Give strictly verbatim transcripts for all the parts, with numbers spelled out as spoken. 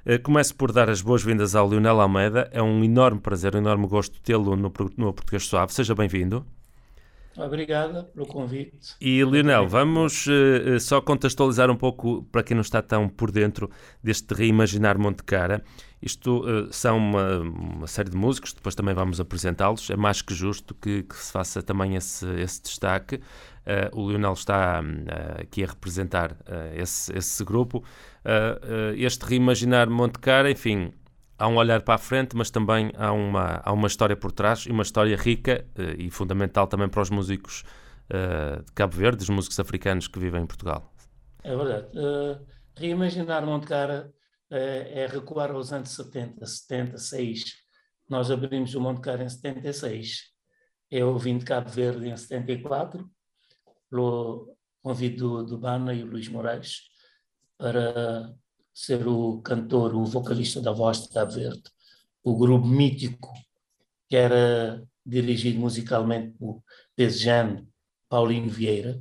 Eh, Começo por dar as boas-vindas ao Lionel Almeida. É um enorme prazer, um enorme gosto tê-lo no, Pro- no Português Suave. Seja bem-vindo. Obrigada pelo convite. E, Eu Lionel, também. vamos eh, eh, só contextualizar um pouco, para quem não está tão por dentro, deste Reimaginar Monte Cara. Isto eh, são uma, uma série de músicos, depois também vamos apresentá-los. É mais que justo que, que se faça também esse, esse destaque. Eh, o Lionel está eh, aqui a representar eh, esse, esse grupo. Eh, eh, este Reimaginar Monte Cara, enfim, há um olhar para a frente, mas também há uma, há uma história por trás, e uma história rica eh, e fundamental também para os músicos eh, de Cabo Verde, os músicos africanos que vivem em Portugal. É verdade. Eh, reimaginar Monte Cara eh, é recuar aos anos setenta, setenta e seis. Nós abrimos o Monte Cara em setenta e seis. Eu vim de Cabo Verde em setenta e quatro, pelo convite do, do Bana e o Luís Moraes, para ser o cantor, o vocalista da Voz de Cabo Verde. O grupo mítico que era dirigido musicalmente por Desejano Paulinho Vieira,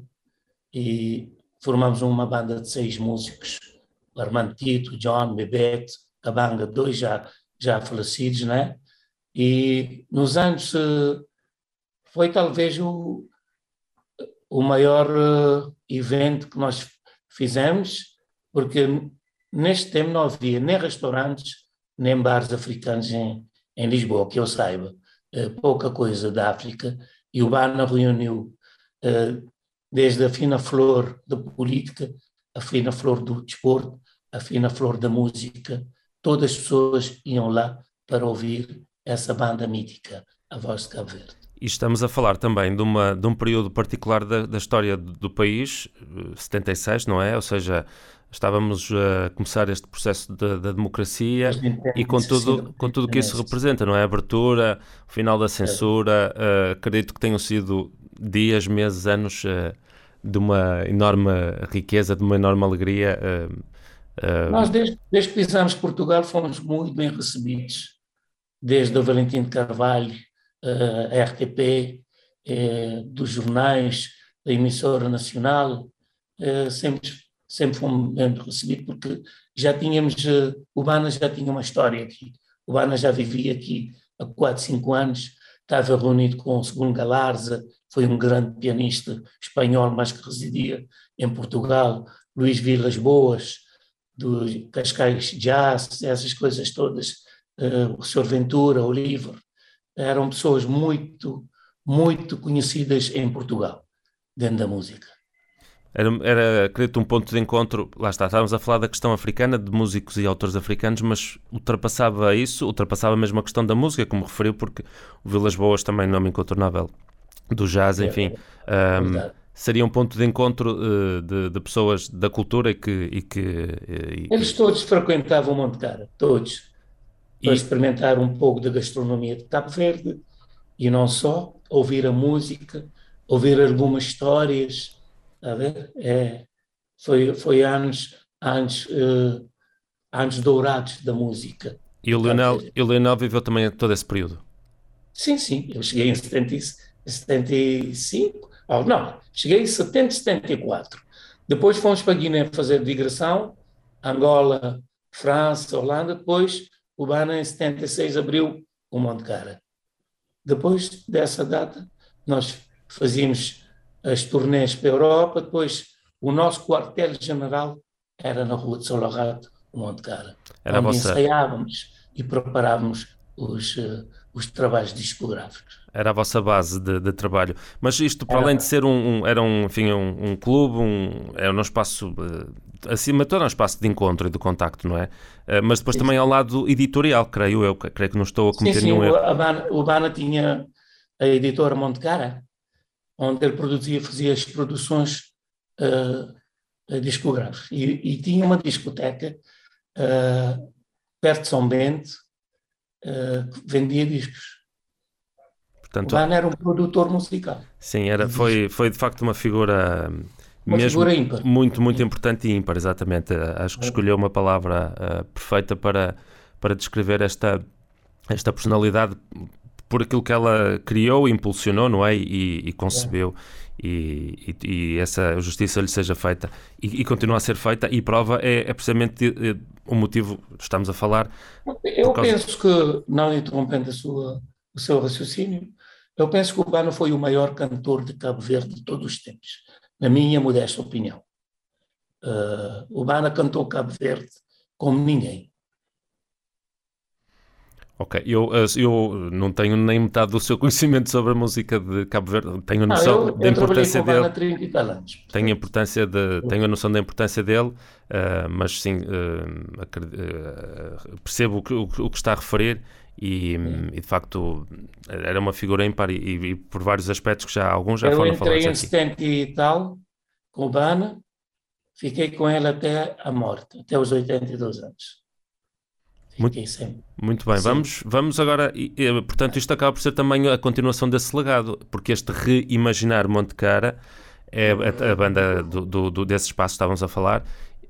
e formamos uma banda de seis músicos, o Armando Tito, John, Bebeto, Cabanga, dois já, já falecidos, né? E nos anos, eh, foi talvez o, o maior eh, evento que nós fizemos, porque neste tempo não havia nem restaurantes, nem bares africanos em, em Lisboa, que eu saiba. Eh, pouca coisa da África, e o Bana reuniu eh, desde a fina flor da política, a fina flor do desporto, a fina flor da música. Todas as pessoas iam lá para ouvir essa banda mítica, a Voz de Cabo Verde. E estamos a falar também de, uma, de um período particular da, da história do, do país, eh, setenta e seis, não é? Ou seja, estávamos a começar este processo da, da democracia As e com independências, sim, da tudo, com tudo que isso independência. representa, não é? A abertura, o final da censura, eh, acredito que tenham sido dias, meses, anos eh, de uma enorme riqueza, de uma enorme alegria. eh, Nós, eh, desde, desde que pisamos Portugal, fomos muito bem recebidos, desde o Valentim de Carvalho, eh, a R T P, eh, dos jornais, da emissora nacional, eh, sempre, sempre fomos bem recebidos, porque já tínhamos, eh, o Bana já tinha uma história aqui. O Bana já vivia aqui há quatro, cinco anos, estava reunido com o Segundo Galarza, foi um grande pianista espanhol, mas que residia em Portugal, Luís Vilas Boas, do Cascais Jazz, essas coisas todas, uh, o senhor Ventura, Oliver, eram pessoas muito, muito conhecidas em Portugal, dentro da música. Era, era, acredito, um ponto de encontro. Lá está, estávamos a falar da questão africana, de músicos e autores africanos, mas ultrapassava isso, ultrapassava mesmo a questão da música, como referiu, porque o Vilas Boas também, nome incontornável do jazz, É enfim, um, verdade. seria um ponto de encontro uh, de, de pessoas da cultura e que. E que e, Eles todos frequentavam Monte Cara, todos, para e, experimentar um pouco da gastronomia de Cabo Verde, e não só, ouvir a música, ouvir algumas histórias, a ver? É, foi, foi anos, anos, uh, anos dourados da música e, de o Cabo Lionel, Verde. e o Lionel viveu também todo esse período. Sim, sim, eu cheguei em setenta, e- setenta e cinco, oh, não, cheguei em setenta, setenta e quatro. Depois fomos para a Guiné fazer digressão, Angola, França, Holanda. Depois o Bana em setenta e seis abriu o Monte Cara. Depois dessa data, nós fazíamos as turnês para a Europa. Depois o nosso quartel-general era na Rua de Solorrato, o Monte Cara, Era a onde vossa, ensaiávamos e preparávamos os, eh, os trabalhos discográficos. era a vossa base de, de trabalho. Mas isto, para além de Era, ser um, um- era um, enfim, um, um clube, um, era um espaço, eh, acima de tudo, é um espaço de encontro e de contacto, não é? Eh, mas depois também ao lado editorial, creio eu, creio que não estou a sim, cometer sim, nenhum o erro. Bana, o Bana tinha a editora Monte Cara, onde ele produzia, fazia as produções uh, discográficas. E, e tinha uma discoteca uh, perto de São Bento, uh, que vendia discos. O Portanto, Bana era um produtor musical sim, era, de discos, foi, foi de facto uma figura hum, uma mesmo figura ímpar. muito, muito importante e ímpar, exatamente. Eh, Acho que escolheu uma palavra eh, perfeita para, para descrever esta, esta personalidade por aquilo que ela criou, impulsionou, não é? E, e concebeu. E, e, e essa justiça lhe seja feita e, e continua a ser feita, e prova é, é precisamente o motivo, estamos a falar... Eu causa... penso que, não interrompendo a sua, o seu raciocínio, eu penso que o Bana foi o maior cantor de Cabo Verde de todos os tempos, na minha modesta opinião. Uh, o Bana cantou Cabo Verde como ninguém. Ok, eu, eu não tenho nem metade do seu conhecimento sobre a música de Cabo Verde, tenho a Não, noção eu, da eu trabalhei importância com o Bana há dele, trinta e tal anos. Portanto, tenho a, importância de, tenho a noção da importância dele, uh, mas sim, uh, acred, uh, percebo o que, o, o que está a referir e, e de facto era uma figura ímpar e, e, e por vários aspectos que já alguns já eu foram entrei falados em aqui. setenta e tal com o Bana, fiquei com ele até a morte, até os oitenta e dois anos. Muito, Fiquei sempre. muito bem, vamos, vamos agora, e, e, portanto isto acaba por ser também a continuação desse legado, porque este Reimaginar Monte Cara é a, a banda do, do, do, desse espaço que estávamos a falar,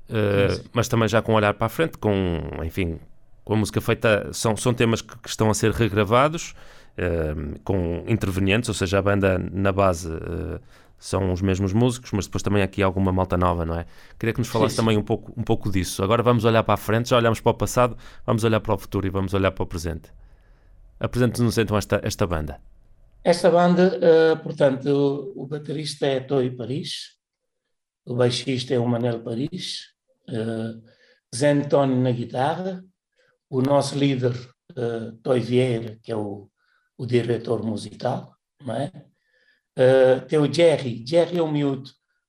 uh, mas também já com um olhar para a frente, com, enfim, com a música feita, são, são temas que, que estão a ser regravados, uh, com intervenientes, ou seja, a banda na base... Uh, são os mesmos músicos, mas depois também há aqui alguma malta nova, não é? Queria que nos falasse sim, sim. também um pouco, um pouco disso. Agora vamos olhar para a frente, já olhamos para o passado, vamos olhar para o futuro e vamos olhar para o presente. Apresente-nos então esta, esta banda. Esta banda, uh, portanto, o, o baterista é Toy Paris, o baixista é o Manel Paris, uh, Zé António na guitarra, o nosso líder, uh, Toy Vieira, que é o, o diretor musical, não é? Uh, tem o Jerry, Jerry é um miúdo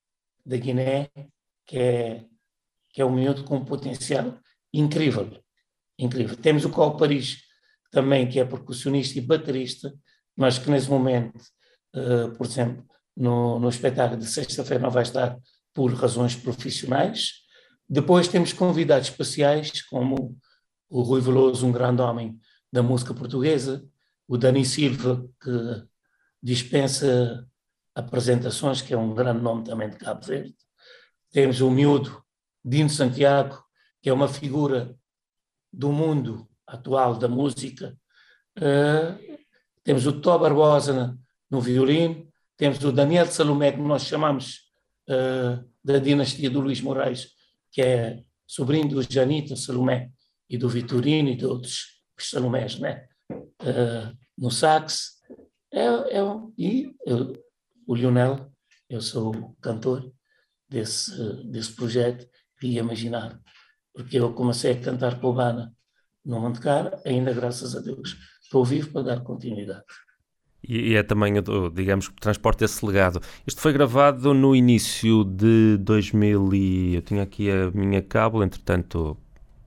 da Guiné, que é, que é um miúdo com um potencial incrível, incrível. Temos o Col Paris, também, que é percussionista e baterista, mas que nesse momento, uh, por exemplo, no, no espetáculo de sexta-feira não vai estar por razões profissionais. Depois temos convidados especiais, como o Rui Veloso, um grande homem da música portuguesa, o Dani Silva, que dispensa apresentações, que é um grande nome também de Cabo Verde. Temos o miúdo Dino Santiago, que é uma figura do mundo atual da música. Uh, temos o Tó Barbosa no violino, temos o Daniel Salomé, que nós chamamos uh, da dinastia do Luís Moraes, que é sobrinho do Janita Salomé e do Vitorino e de outros Salomés, né? Uh, no sax. É, é, e eu, o Lionel, eu sou o cantor desse, desse projeto, Reimaginar, porque eu comecei a cantar com o Bana no Monte Cara, ainda graças a Deus estou vivo para dar continuidade. E, e é também, digamos, que transporta esse legado. Isto foi gravado no início de dois mil e... Eu tinha aqui a minha cábula, entretanto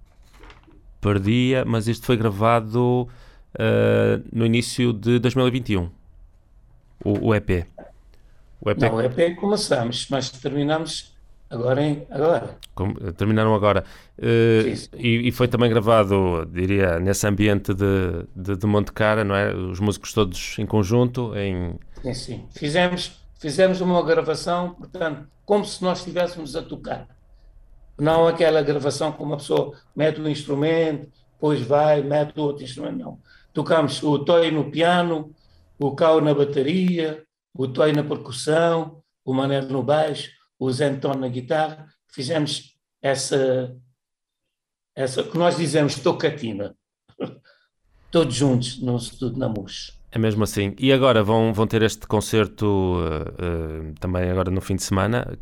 perdia, mas isto foi gravado uh, no início de dois mil e vinte e um. O, o E P. O E P. Não, o E P começamos, mas terminamos agora. Em, agora. Como, terminaram agora. Uh, e, e foi também gravado, diria, nesse ambiente de, de, de Monte Cara, não é? Os músicos todos em conjunto. Em... Sim, sim. Fizemos, fizemos uma gravação, portanto, como se nós estivéssemos a tocar. Não aquela gravação com uma pessoa mete o instrumento, depois vai, mete o outro instrumento. Não. Tocamos o Toy no piano, o Cao na bateria, o Toy na percussão, o Manel no baixo, o Zé António na guitarra. Fizemos essa, essa que nós dizemos tocatina, todos juntos no estúdio na M U S. É mesmo assim. E agora vão, vão ter este concerto uh, uh, também agora no fim de semana.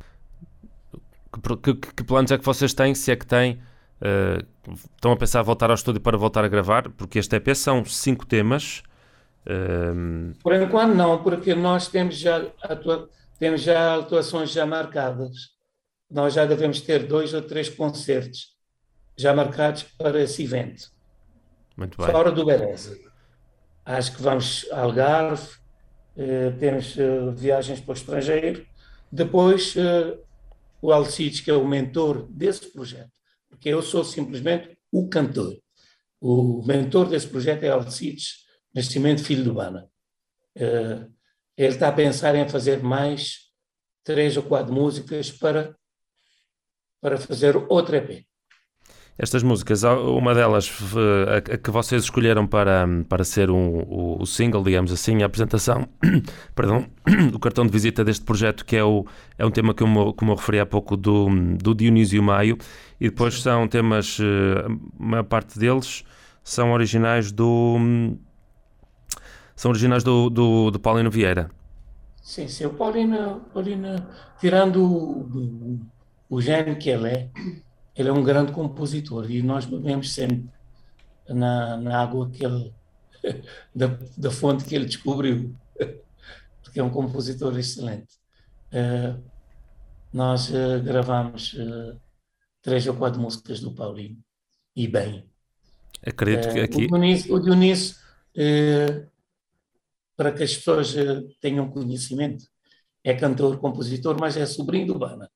Que, que, que planos é que vocês têm, se é que têm? Uh, estão a pensar em voltar ao estúdio para voltar a gravar? Porque este E P são cinco temas. Um... Por enquanto não, porque nós temos já, atua, temos já atuações já marcadas. Nós já devemos ter dois ou três concertos já marcados para esse evento. Muito bem. Fora do Bereza. Acho que vamos a Algarve, eh, temos eh, viagens para o estrangeiro. Depois, eh, o Alcides, que é o mentor desse projeto, porque eu sou simplesmente o cantor. O mentor desse projeto é Alcides Nascimento, filho do Bana. Uh, ele está a pensar em fazer mais três ou quatro músicas para, para fazer outro E P. Estas músicas, uma delas, a, a que vocês escolheram para, para ser um, o, o single, digamos assim, a apresentação, perdão, o cartão de visita deste projeto, que é, o, é um tema que eu, me, como eu referi há pouco, do, do Dionísio Maio, e depois são temas, a maior parte deles são originais do são originais do, do, do Paulino Vieira. Sim, sim, o Paulino, Paulino tirando o, o, o gênio que ele é, ele é um grande compositor e nós bebemos sempre na, na água que ele, da, da fonte que ele descobriu, porque é um compositor excelente. Uh, nós uh, gravamos uh, três ou quatro músicas do Paulinho, e bem. Acredito que Uh, o aqui... Dionísio, o Dionísio uh, para que as pessoas uh, tenham conhecimento, é cantor, compositor, mas é sobrinho do Bana.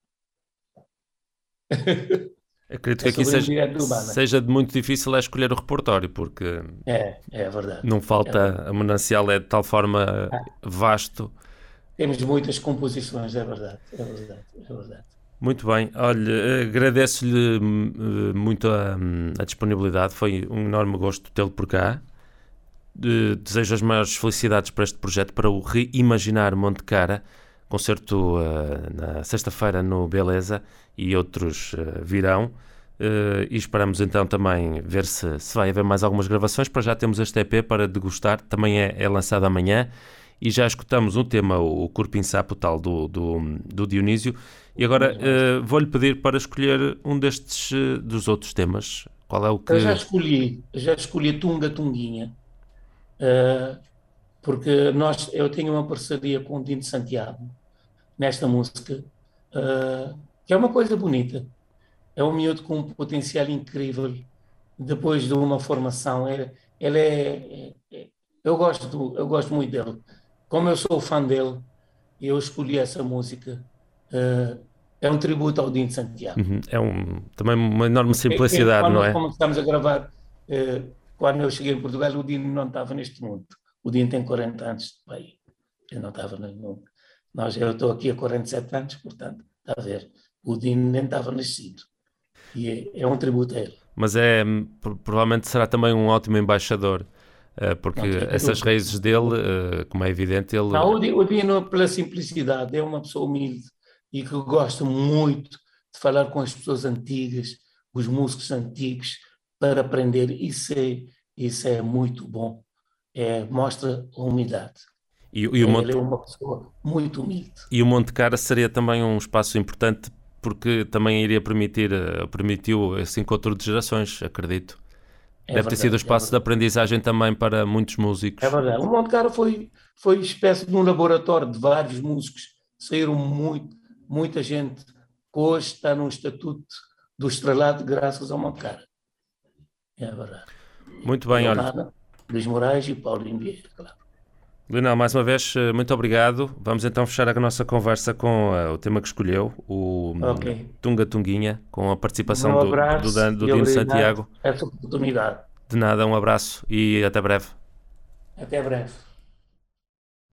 Acredito É que aqui seja, do Bana. seja de muito difícil é escolher o repertório, porque é, é verdade. não falta, é verdade. A manancial é de tal forma ah. vasto. Temos muitas composições, é verdade, é verdade, é verdade. Muito bem, olha, agradeço-lhe muito a, a disponibilidade, foi um enorme gosto tê-lo por cá. Desejo as maiores felicidades para este projeto, para o Reimaginar Montecara, concerto uh, na sexta-feira no Beleza e outros uh, virão. Uh, e esperamos então também ver se, se vai haver mais algumas gravações. Para já temos este E P para degustar, também é, é lançado amanhã. E já escutamos um tema, o Corpinho Sapo, tal do, do, do Dionísio. E agora uh, vou-lhe pedir para escolher um destes uh, dos outros temas. Qual é o que... Eu já escolhi, já escolhi Tunga Tunguinha, uh, porque nós, eu tenho uma parceria com o Dino Santiago nesta música, uh, que é uma coisa bonita. É um miúdo com um potencial incrível. Depois de uma formação, ele, ele é, é, eu gosto do, eu gosto muito dele. Como eu sou fã dele, eu escolhi essa música. Uh, é um tributo ao Dino Santiago. Uhum. É um, também uma enorme simplicidade, quando não é? Quando começamos a gravar, uh, quando eu cheguei em Portugal, o Dino não estava neste mundo. O Dino tem quarenta anos de pai. Eu não estava no mundo. Nós, eu estou aqui há quarenta e sete anos, portanto, está a ver. O Dino nem estava nascido. E é, é um tributo a ele. Mas é, provavelmente será também um ótimo embaixador, porque não, essas raízes dele, como é evidente, ele... Não, o Dino, pela simplicidade, é uma pessoa humilde e que gosta muito de falar com as pessoas antigas, os músicos antigos, para aprender. Isso é, isso é muito bom. É, mostra a humildade. E, e o Monte... Ele é uma pessoa muito humilde. E o Montecara seria também um espaço importante, porque também iria permitir, permitiu esse encontro de gerações, acredito. É Deve verdade, ter sido um espaço é de aprendizagem também para muitos músicos. É verdade. O Montecara foi, foi espécie de um laboratório de vários músicos. Saíram muito, muita gente que hoje está no estatuto do estrelado graças ao Montecara. É verdade. Muito bem, e olha. Nada, Luís Moraes e Paulinho Vieira, claro. Lionel, mais uma vez, muito obrigado. Vamos então fechar a nossa conversa com uh, o tema que escolheu, o okay. Tunga Tunguinha, com a participação um abraço do, do, do Dino Santiago. Essa oportunidade. De nada, um abraço e até breve. Até breve.